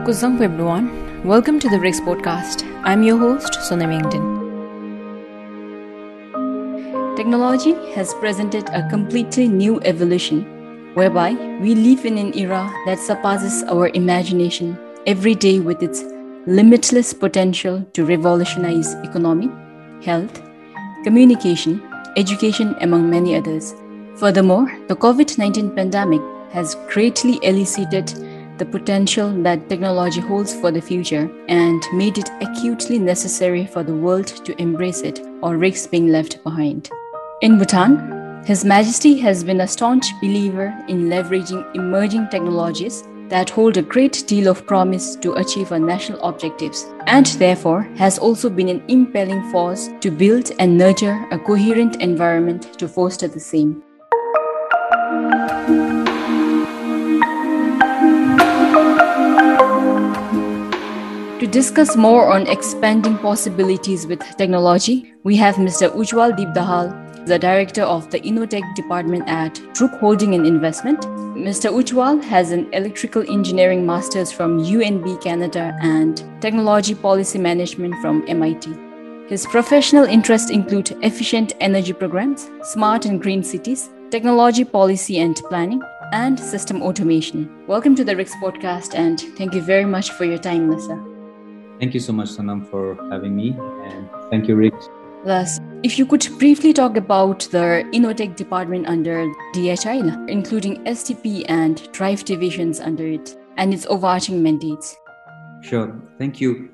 Kuzang everyone. Welcome to the RICS podcast. I'm your host, Sonam Yangdin. Technology has presented a completely new evolution, whereby we live in an era that surpasses our imagination every day with its limitless potential to revolutionize economy, health, communication, education, among many others. Furthermore, the COVID-19 pandemic has greatly elicited the potential that technology holds for the future and made it acutely necessary for the world to embrace it or risk being left behind. In Bhutan, His Majesty has been a staunch believer in leveraging emerging technologies that hold a great deal of promise to achieve our national objectives, and therefore has also been an impelling force to build and nurture a coherent environment to foster the same. To discuss more on expanding possibilities with technology, we have Mr. Ujwal Deepdahal, the Director of the InnoTech Department at Druck Holding and Investment. Mr. Ujwal has an Electrical Engineering Masters from UNB Canada and Technology Policy Management from MIT. His professional interests include efficient energy programs, smart and green cities, technology policy and planning, and system automation. Welcome to the RICS podcast, and thank you very much for your time, Lisa. Thank you so much, Sonam, for having me, and thank you, RICS. Thus, if you could briefly talk about the InnoTech department under DHI, including STP and Drive divisions under it, and its overarching mandates. Sure, thank you.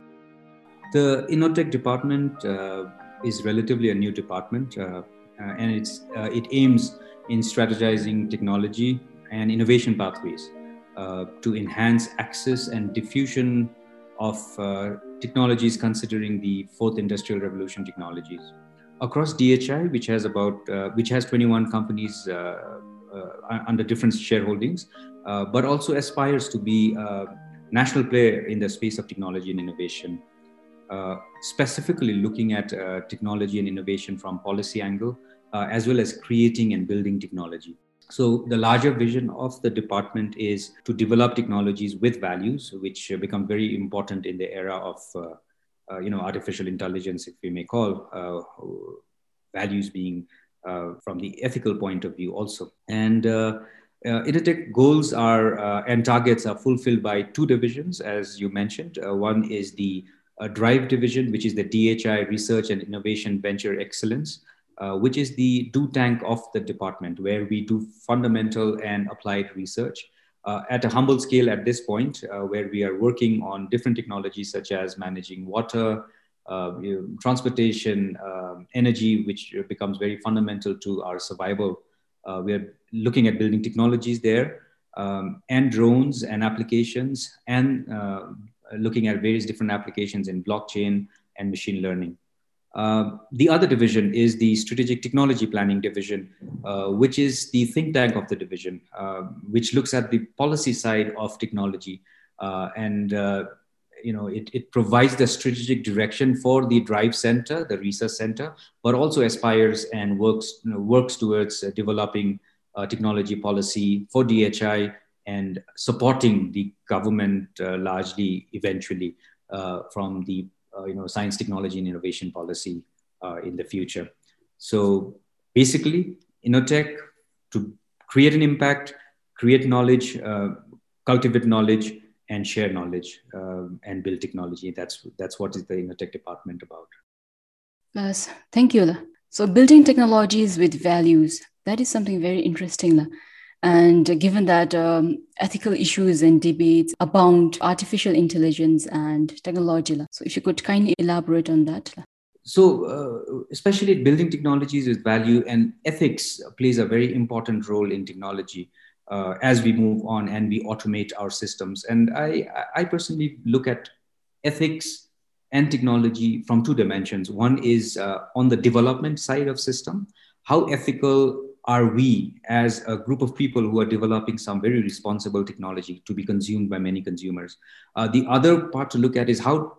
The InnoTech department is relatively a new department, and it aims in strategizing technology and innovation pathways to enhance access and diffusion of technologies considering the fourth industrial revolution technologies. Across DHI, which has 21 companies under different shareholdings, but also aspires to be a national player in the space of technology and innovation, specifically looking at technology and innovation from policy angle, as well as creating and building technology. So the larger vision of the department is to develop technologies with values, which become very important in the era of artificial intelligence, if we may call, values being from the ethical point of view also. And InnoTech goals and targets are fulfilled by two divisions, as you mentioned. One is the Drive division, which is the DHI Research and Innovation Venture Excellence, which is the do tank of the department, where we do fundamental and applied research at a humble scale at this point, where we are working on different technologies such as managing water, transportation, energy, which becomes very fundamental to our survival. We are looking at building technologies there, and drones and applications, and looking at various different applications in blockchain and machine learning. The other division is the Strategic Technology Planning division, which is the think tank of the division, which looks at the policy side of technology, and it provides the strategic direction for the Drive Center, the research center, but also aspires and works towards developing technology policy for DHI and supporting the government largely eventually from the science, technology, and innovation policy in the future. So basically, InnoTech to create an impact, create knowledge, cultivate knowledge, and share knowledge, and build technology. That's what is the InnoTech department about. Yes, thank you. So building technologies with values, that is something very interesting. And given that ethical issues and debates abound artificial intelligence and technology, so if you could kindly elaborate on that. So especially building technologies with value, and ethics plays a very important role in technology as we move on and we automate our systems. And I personally look at ethics and technology from two dimensions. One is on the development side of system. How ethical are we as a group of people who are developing some very responsible technology to be consumed by many consumers? The other part to look at is how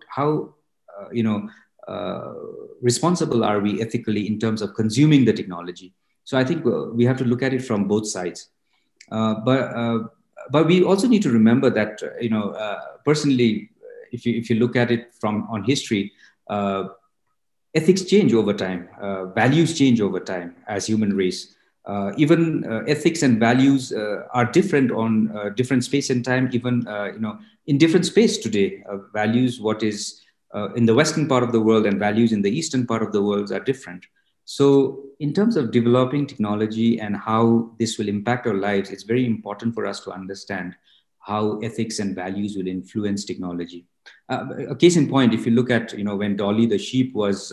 responsible are we ethically in terms of consuming the technology? So I think we have to look at it from both sides. But but we also need to remember that, personally, if you look at it from on history, ethics change over time, values change over time as human race. Even ethics and values are different on different space and time. Even in different space today, values what is in the western part of the world and values in the eastern part of the world are different. So, in terms of developing technology and how this will impact our lives, it's very important for us to understand how ethics and values will influence technology. A case in point, if you look at, when Dolly the sheep was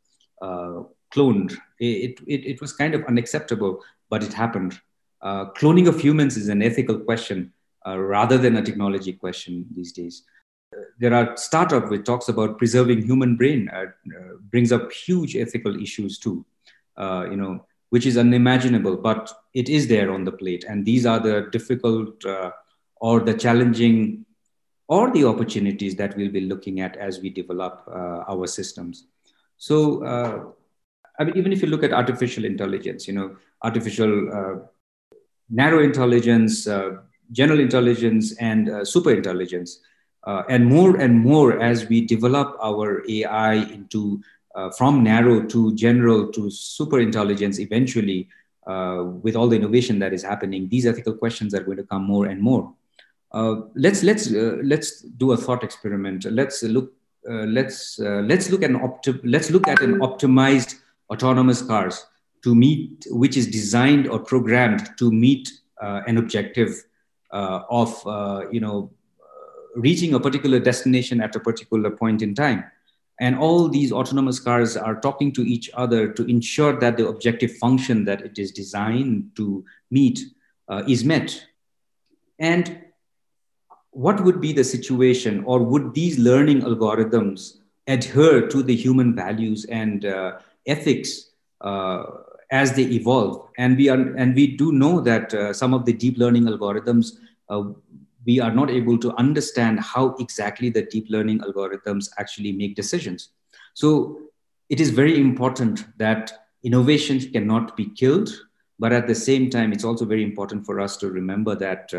cloned, it was kind of unacceptable, but it happened. Cloning of humans is an ethical question rather than a technology question these days. There are startup which talks about preserving human brain, brings up huge ethical issues too, which is unimaginable, but it is there on the plate. And these are the difficult or the challenging or the opportunities that we'll be looking at as we develop our systems. So, even if you look at artificial intelligence, artificial narrow intelligence, general intelligence, and super intelligence, and more as we develop our AI into from narrow to general to super intelligence eventually, with all the innovation that is happening, these ethical questions are going to come more and more. Let's do a thought experiment. Let's look at an optimized autonomous cars to meet, which is designed or programmed to meet an objective of reaching a particular destination at a particular point in time. And all these autonomous cars are talking to each other to ensure that the objective function that it is designed to meet is met. And what would be the situation, or would these learning algorithms adhere to the human values and ethics as they evolve? And we do know that some of the deep learning algorithms, we are not able to understand how exactly the deep learning algorithms actually make decisions. So it is very important that innovation cannot be killed, but at the same time, it's also very important for us to remember that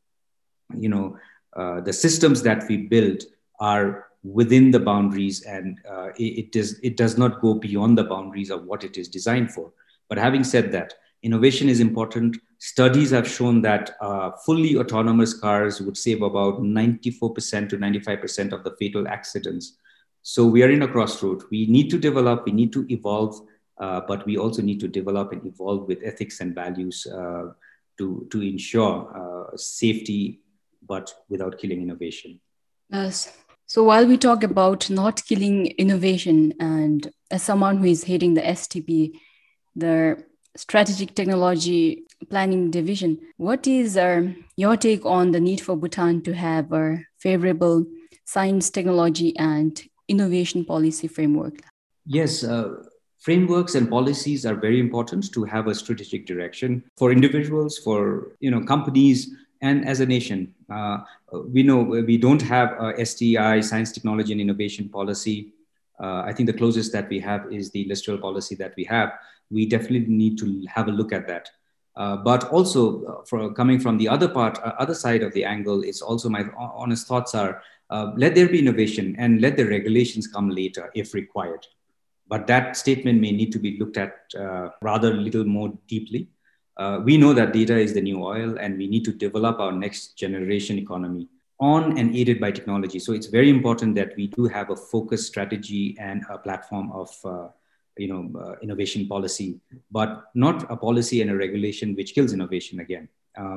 the systems that we build are within the boundaries, and it does not go beyond the boundaries of what it is designed for. But having said that, innovation is important. Studies have shown that fully autonomous cars would save about 94% to 95% of the fatal accidents. So we are in a crossroad. We need to develop, we need to evolve, but we also need to develop and evolve with ethics and values to ensure safety, but without killing innovation. Yes. So while we talk about not killing innovation, and as someone who is heading the STP, the Strategic Technology Planning Division, what is your take on the need for Bhutan to have a favorable science, technology, and innovation policy framework? Yes, frameworks and policies are very important to have a strategic direction for individuals, for companies, and as a nation. We know we don't have a STI, Science, Technology, and Innovation policy. I think the closest that we have is the industrial policy that we have. We definitely need to have a look at that. But also, coming from the other side of the angle, is also my honest thoughts are, let there be innovation and let the regulations come later if required. But that statement may need to be looked at rather a little more deeply. We know that data is the new oil, and we need to develop our next generation economy on and aided by technology. So it's very important that we do have a focused strategy and a platform of innovation policy, but not a policy and a regulation which kills innovation again.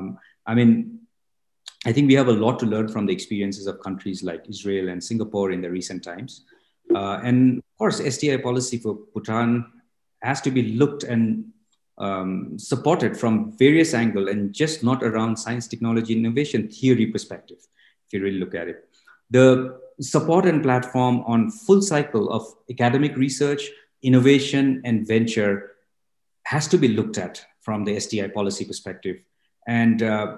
I think we have a lot to learn from the experiences of countries like Israel and Singapore in the recent times. And of course, STI policy for Bhutan has to be looked and supported from various angles, and just not around science, technology, innovation theory perspective, if you really look at it. The support and platform on full cycle of academic research, innovation, and venture has to be looked at from the STI policy perspective. And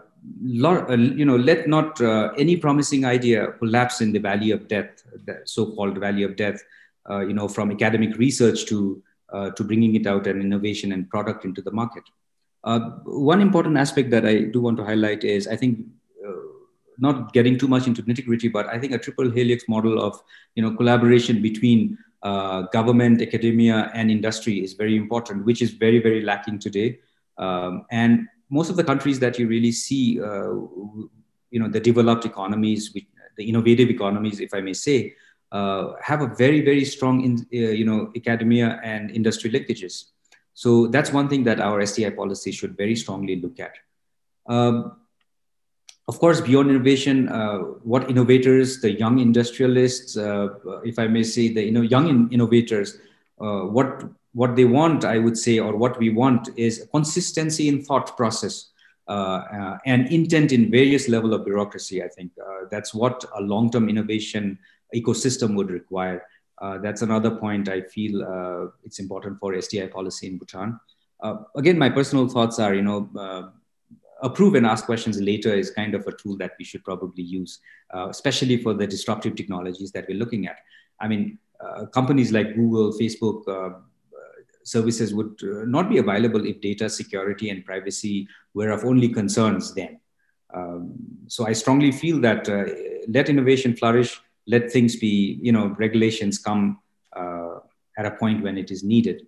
let not any promising idea collapse in the valley of death, the so-called valley of death, from academic research to bringing it out and innovation and product into the market. One important aspect that I do want to highlight is, I think not getting too much into nitty-gritty, but I think a triple helix model of collaboration between government, academia, and industry is very important, which is very, very lacking today. And most of the countries that you really see, the developed economies, the innovative economies, if I may say, have a very, very strong, academia and industry linkages. So that's one thing that our STI policy should very strongly look at. Of course, beyond innovation, what innovators, the young industrialists, if I may say, the young innovators, what they want, I would say, or what we want is consistency in thought process and intent in various level of bureaucracy. I think that's what a long-term innovation ecosystem would require. That's another point I feel it's important for STI policy in Bhutan. Again, my personal thoughts are, approve and ask questions later is kind of a tool that we should probably use, especially for the disruptive technologies that we're looking at. I mean, companies like Google, Facebook, services would not be available if data security and privacy were of only concerns then. So I strongly feel that let innovation flourish, let things be, regulations come at a point when it is needed.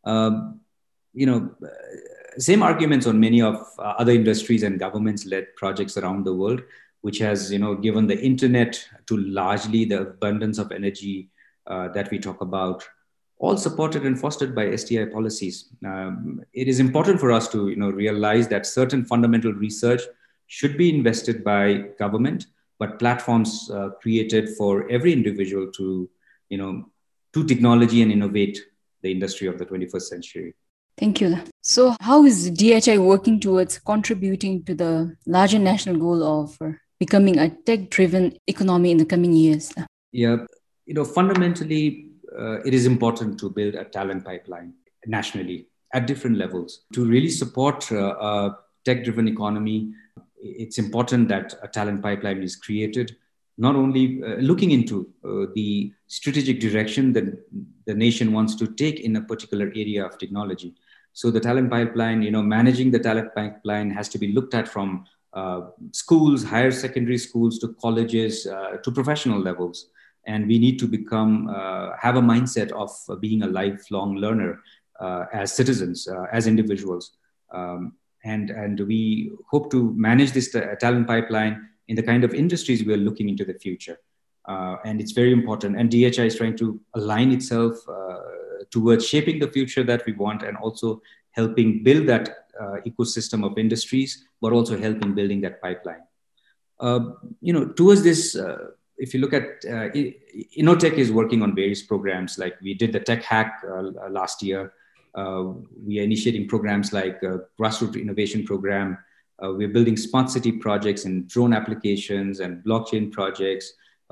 Same arguments on many of other industries and governments-led projects around the world, which has, given the internet to largely the abundance of energy that we talk about, all supported and fostered by STI policies. It is important for us to, realize that certain fundamental research should be invested by government, but platforms created for every individual to, to technology and innovate the industry of the 21st century. Thank you. So how is DHI working towards contributing to the larger national goal of becoming a tech-driven economy in the coming years? Yeah, fundamentally, it is important to build a talent pipeline nationally at different levels. To really support a tech-driven economy, it's important that a talent pipeline is created, not only looking into the strategic direction that the nation wants to take in a particular area of technology. So the talent pipeline, managing the talent pipeline has to be looked at from schools, higher secondary schools, to colleges, to professional levels. And we need to have a mindset of being a lifelong learner as citizens, as individuals. And we hope to manage this talent pipeline in the kind of industries we are looking into the future. And it's very important. And DHI is trying to align itself towards shaping the future that we want, and also helping build that ecosystem of industries, but also helping building that pipeline. Towards this, if you look at Innotech is working on various programs, like we did the Tech Hack last year. We are initiating programs like Grassroots Innovation Program. We're building smart city projects and drone applications and blockchain projects.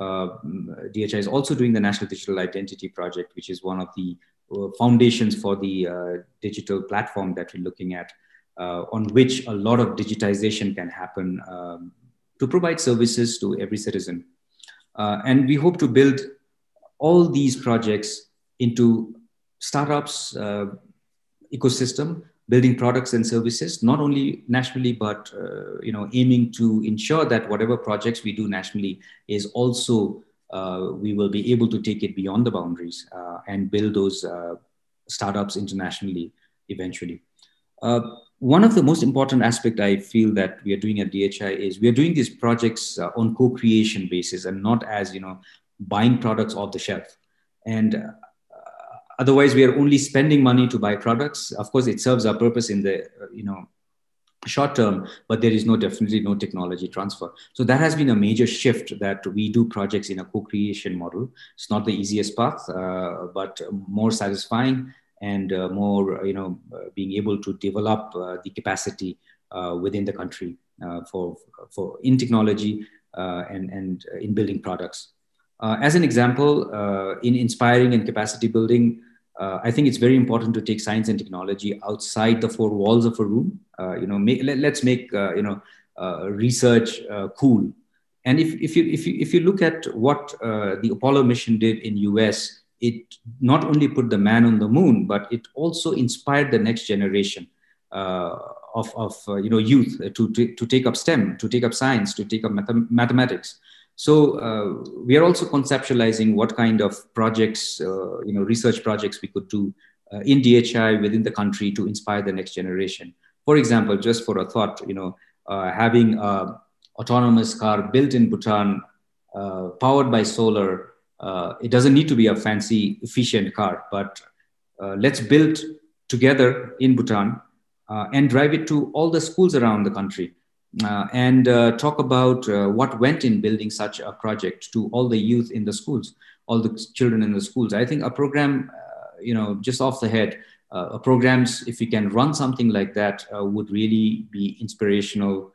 DHI is also doing the National Digital Identity Project, which is one of the foundations for the digital platform that we're looking at, on which a lot of digitization can happen to provide services to every citizen. And we hope to build all these projects into startups ecosystem, building products and services, not only nationally, but aiming to ensure that whatever projects we do nationally is also we will be able to take it beyond the boundaries and build those startups internationally eventually. One of the most important aspects I feel that we are doing at DHI is we are doing these projects on co-creation basis and not as buying products off the shelf. And otherwise, we are only spending money to buy products. Of course, it serves our purpose in the short term, but there is definitely no technology transfer. So that has been a major shift, that we do projects in a co-creation model. It's not the easiest path, but more satisfying and more being able to develop the capacity within the country for in technology and in building products. As an example, in inspiring and capacity building, I think it's very important to take science and technology outside the four walls of a room. Let's make research cool. And if you look at what the Apollo mission did in US, it not only put the man on the moon, but it also inspired the next generation youth to take up STEM, to take up science, to take up mathematics. So we are also conceptualizing what kind of projects, research projects we could do in DHI within the country to inspire the next generation. For example, just for a thought, having a autonomous car built in Bhutan, powered by solar. It doesn't need to be a fancy, efficient car, but let's build together in Bhutan and drive it to all the schools around the country and talk about what went in building such a project to all the youth in the schools, all the children in the schools. I think a program, just off the head, programs, if we can run something like that, would really be inspirational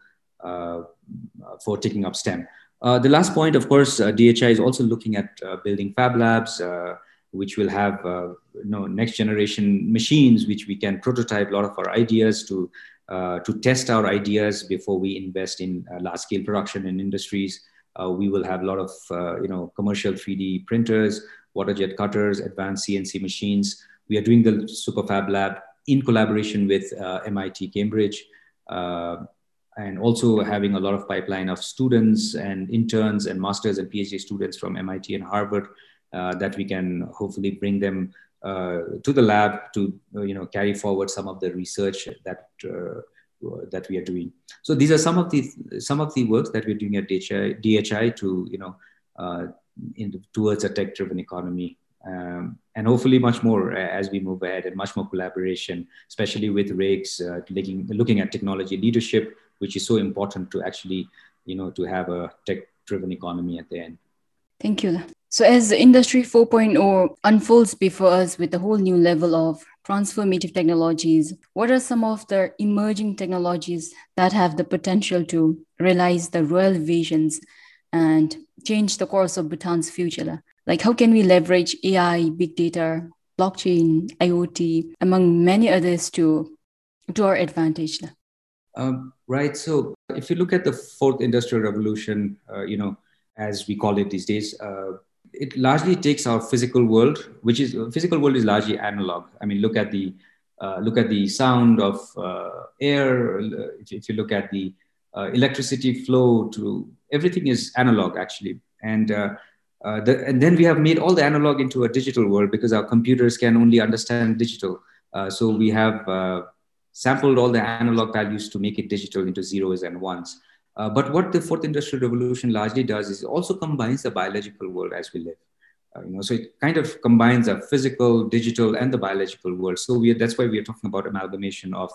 for taking up STEM. The last point, of course, DHI is also looking at building fab labs, which will have next generation machines, which we can prototype a lot of our ideas to test our ideas before we invest in large scale production in industries. We will have a lot of commercial 3D printers, water jet cutters, advanced CNC machines. We are doing the Super Fab Lab in collaboration with MIT Cambridge. And also having a lot of pipeline of students and interns and masters and PhD students from MIT and Harvard that we can hopefully bring them to the lab to carry forward some of the research that we are doing. So these are some of the works that we're doing at DHI to towards a tech-driven economy. And hopefully much more as we move ahead, and much more collaboration, especially with RIGS, looking at technology leadership, which is so important to actually, to have a tech-driven economy at the end. Thank you. So as Industry 4.0 unfolds before us with a whole new level of transformative technologies, what are some of the emerging technologies that have the potential to realize the royal visions and change the course of Bhutan's future? Like, how can we leverage AI, big data, blockchain, IoT, among many others to our advantage? Right. So if you look at the fourth industrial revolution, as we call it these days, it largely takes our physical world, physical world is largely analog. I mean, look at the sound of air. If you look at the electricity flow, to everything is analog actually, and then we have made all the analog into a digital world because our computers can only understand digital. So we have sampled all the analog values to make it digital into zeros and ones. But what the fourth industrial revolution largely does is it also combines the biological world as we live. So it kind of combines the physical, digital, and the biological world. So that's why we are talking about amalgamation of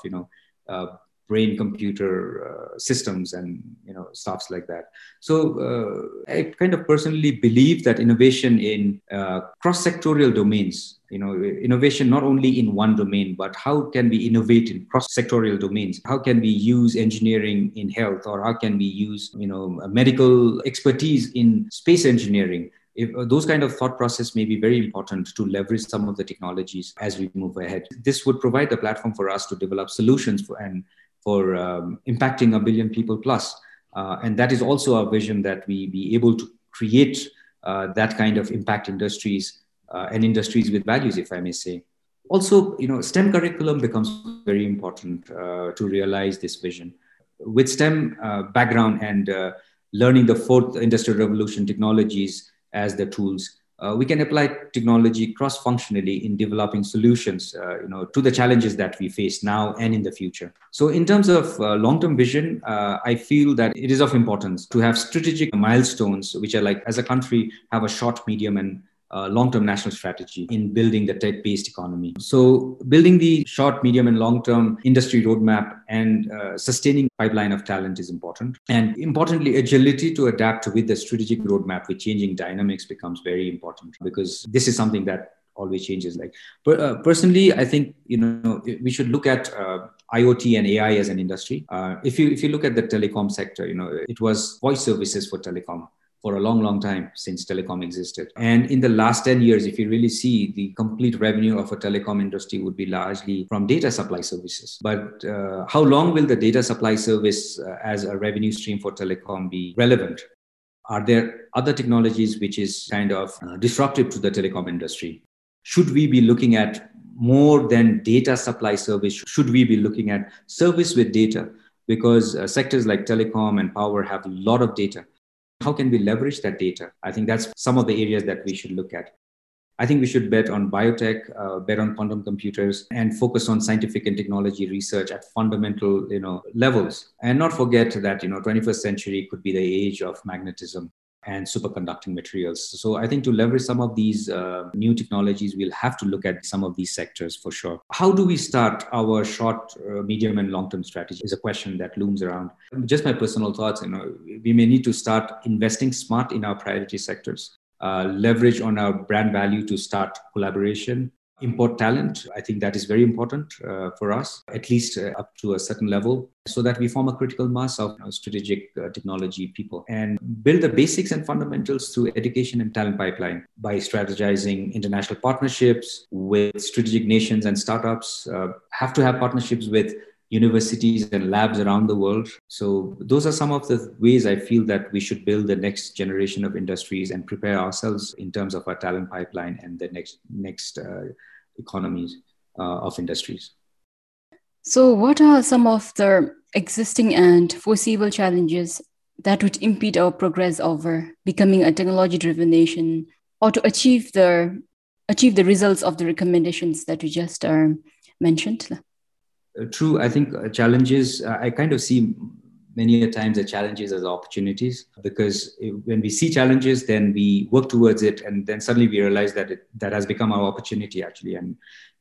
brain-computer systems and stuffs like that. So I kind of personally believe that innovation in cross-sectorial domains, innovation not only in one domain, but how can we innovate in cross-sectorial domains? How can we use engineering in health, or how can we use medical expertise in space engineering? If those kind of thought process may be very important to leverage some of the technologies as we move ahead. This would provide the platform for us to develop solutions for impacting 1 billion people plus. And that is also our vision, that we be able to create that kind of impact industries and industries with values, if I may say. Also, STEM curriculum becomes very important to realize this vision. With STEM background and learning the fourth industrial revolution technologies as the tools, we can apply technology cross-functionally in developing solutions, to the challenges that we face now and in the future. So in terms of long-term vision, I feel that it is of importance to have strategic milestones, which are like, as a country, have a short, medium, and long-term national strategy in building the tech-based economy. So building the short, medium, and long-term industry roadmap and sustaining pipeline of talent is important. And importantly, agility to adapt with the strategic roadmap with changing dynamics becomes very important, because this is something that always changes. Like personally, I think we should look at IoT and AI as an industry. If you look at the telecom sector, it was voice services for telecom for a long, long time since telecom existed. And in the last 10 years, if you really see, the complete revenue of a telecom industry would be largely from data supply services. But how long will the data supply service as a revenue stream for telecom be relevant? Are there other technologies which is kind of disruptive to the telecom industry? Should we be looking at more than data supply service, should we be looking at service with data? Because sectors like telecom and power have a lot of data. How can we leverage that data? I think that's some of the areas that we should look at. I think we should bet on biotech, bet on quantum computers, and focus on scientific and technology research at fundamental, levels. And not forget that, 21st century could be the age of magnetism and superconducting materials. So I think to leverage some of these new technologies, we'll have to look at some of these sectors for sure. How do we start our short, medium, and long-term strategy is a question that looms around. Just my personal thoughts, we may need to start investing smart in our priority sectors. Leverage on our brand value to start collaboration, import talent. I think that is very important for us, at least up to a certain level, so that we form a critical mass of strategic technology people and build the basics and fundamentals through education and talent pipeline by strategizing international partnerships with strategic nations and startups. Have to have partnerships with universities and labs around the world. So those are some of the ways I feel that we should build the next generation of industries and prepare ourselves in terms of our talent pipeline and the next economies of industries. So what are some of the existing and foreseeable challenges that would impede our progress over becoming a technology-driven nation, or to achieve the results of the recommendations that we just mentioned? True. I think challenges, I kind of see many a times the challenges as opportunities, because when we see challenges, then we work towards it, and then suddenly we realize that that has become our opportunity actually. And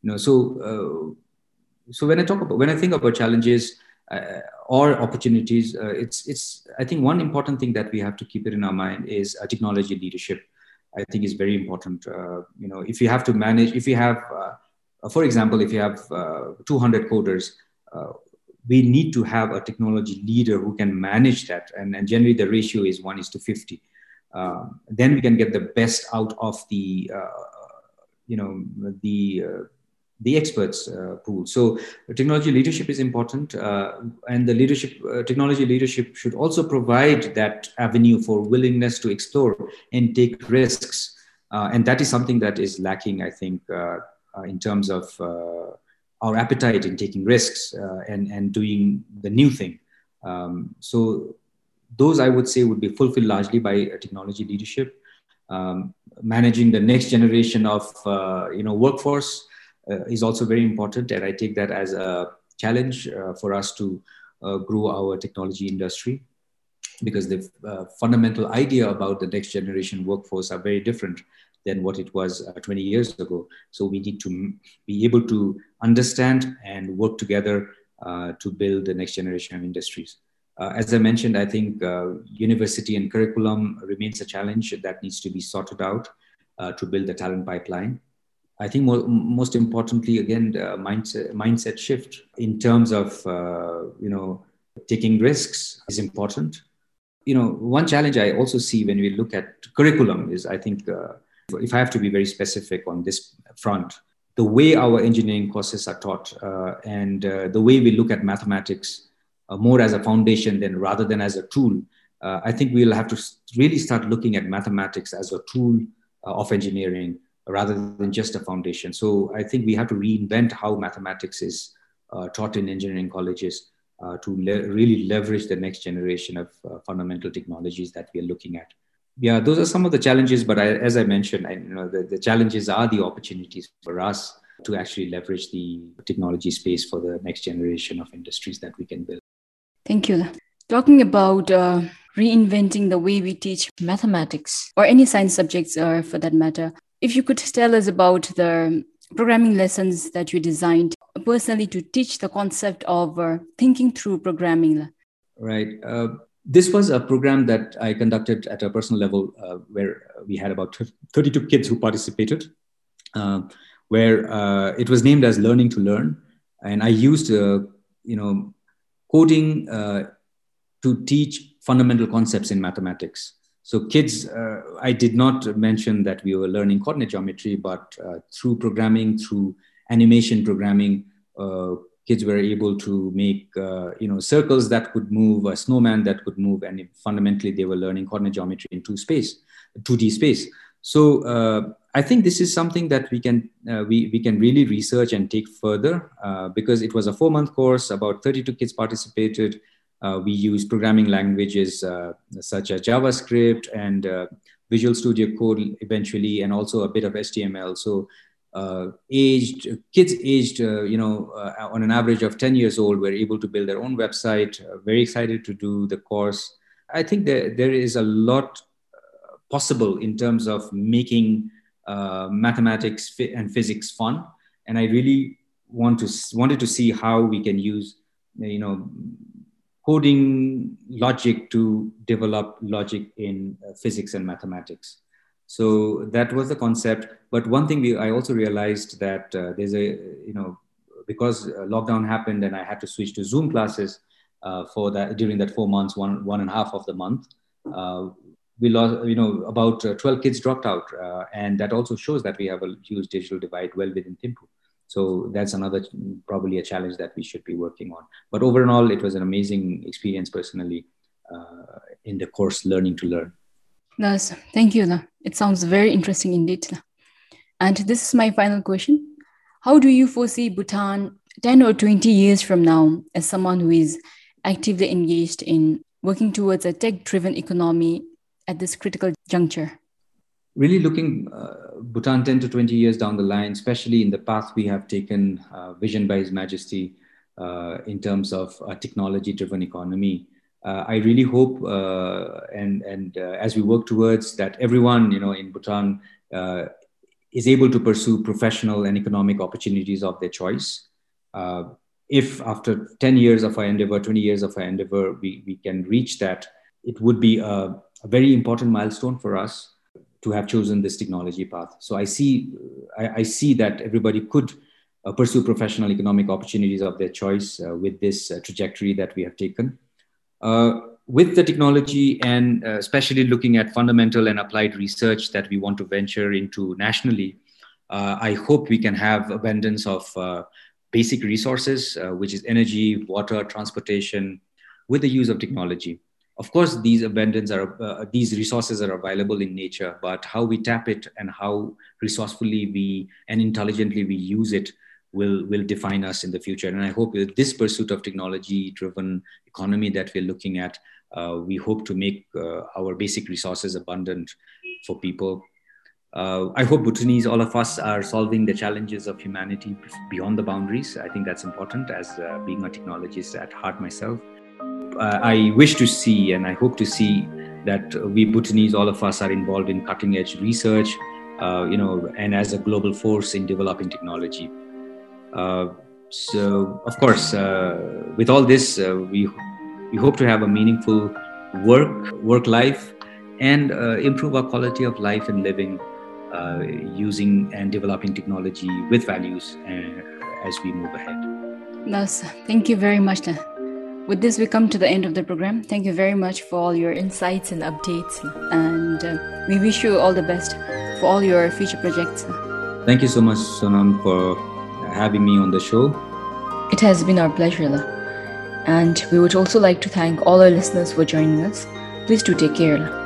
so when I think about challenges or opportunities, it's I think one important thing that we have to keep it in our mind is technology leadership. I think is very important. If you have to manage, for example, if you have 200 coders, we need to have a technology leader who can manage that. And generally the ratio is 1:50. Then we can get the best out of the experts pool. So technology leadership is important. And the technology leadership should also provide that avenue for willingness to explore and take risks. And that is something that is lacking, I think, in terms of our appetite in taking risks and doing the new thing. So those, I would say, would be fulfilled largely by technology leadership. Managing the next generation of workforce is also very important. And I take that as a challenge for us to grow our technology industry, because the fundamental idea about the next generation workforce are very different than what it was 20 years ago. So we need to be able to understand and work together to build the next generation of industries. As I mentioned, I think university and curriculum remains a challenge that needs to be sorted out to build the talent pipeline. I think most importantly, again, the mindset shift in terms of, taking risks is important. One challenge I also see when we look at curriculum is, I think, if I have to be very specific on this front, the way our engineering courses are taught and the way we look at mathematics more as a foundation rather than as a tool, I think we'll have to really start looking at mathematics as a tool of engineering rather than just a foundation. So I think we have to reinvent how mathematics is taught in engineering colleges to really leverage the next generation of fundamental technologies that we are looking at. Yeah, those are some of the challenges, but as I mentioned, the challenges are the opportunities for us to actually leverage the technology space for the next generation of industries that we can build. Thank you. Talking about reinventing the way we teach mathematics or any science subjects for that matter, if you could tell us about the programming lessons that you designed personally to teach the concept of thinking through programming. Right. This was a program that I conducted at a personal level where we had about 32 kids who participated, where it was named as Learning to Learn. And I used, coding to teach fundamental concepts in mathematics. So kids, I did not mention that we were learning coordinate geometry, but through programming, through animation programming, kids were able to make, circles that could move, a snowman that could move, and fundamentally they were learning coordinate geometry in 2D space. So I think this is something that we can really research and take further, because it was a 4-month course. About 32 kids participated. We used programming languages such as JavaScript and Visual Studio Code eventually, and also a bit of HTML. So kids aged, on an average of 10 years old were able to build their own website, very excited to do the course. I think there is a lot possible in terms of making mathematics and physics fun. And I really wanted to see how we can use, coding logic to develop logic in physics and mathematics. So that was the concept. But one thing I also realized that because lockdown happened and I had to switch to Zoom classes for that during that 4 months, one and a half of the month, we lost, about 12 kids dropped out. And that also shows that we have a huge digital divide well within Thimphu. So that's probably a challenge that we should be working on. But overall, it was an amazing experience personally in the course Learning to Learn. Yes, thank you. It sounds very interesting indeed. And this is my final question. How do you foresee Bhutan 10 or 20 years from now as someone who is actively engaged in working towards a tech-driven economy at this critical juncture? Really looking Bhutan 10 to 20 years down the line, especially in the path we have taken, vision by His Majesty, in terms of a technology-driven economy. I really hope, and as we work towards that, everyone in Bhutan is able to pursue professional and economic opportunities of their choice. If after 10 years of our endeavor, 20 years of our endeavor, we can reach that, it would be a very important milestone for us to have chosen this technology path. So I see that everybody could pursue professional economic opportunities of their choice with this trajectory that we have taken. With the technology and especially looking at fundamental and applied research that we want to venture into nationally, I hope we can have abundance of basic resources, which is energy, water, transportation, with the use of technology. Of course, these resources are available in nature, but how we tap it and how resourcefully and intelligently we use it will define us in the future. And I hope with this pursuit of technology-driven economy that we're looking at, we hope to make our basic resources abundant for people. I hope Bhutanese, all of us, are solving the challenges of humanity beyond the boundaries. I think that's important, as being a technologist at heart myself. I wish to see, and I hope to see, that we Bhutanese, all of us, are involved in cutting-edge research, and as a global force in developing technology. So, of course, with all this, we hope to have a meaningful work life, and improve our quality of life and living, using and developing technology with values as we move ahead. Nas, thank you very much. With this, we come to the end of the program. Thank you very much for all your insights and updates. And we wish you all the best for all your future projects. Thank you so much, Sonam, for having me on the show. It has been our pleasure. And we would also like to thank all our listeners for joining us. Please do take care.